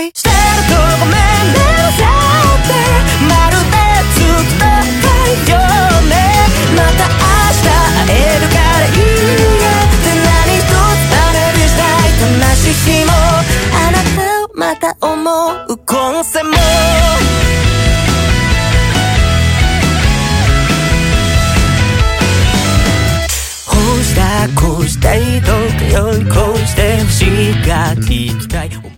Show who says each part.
Speaker 1: いしてるとごめんねさってまるでずっと太陽ねまた明日会えるからいいやって何一つ真似したい魂しもあなたをまた思う今世もこうしたいどうかよりこうしてほしいが聞きたい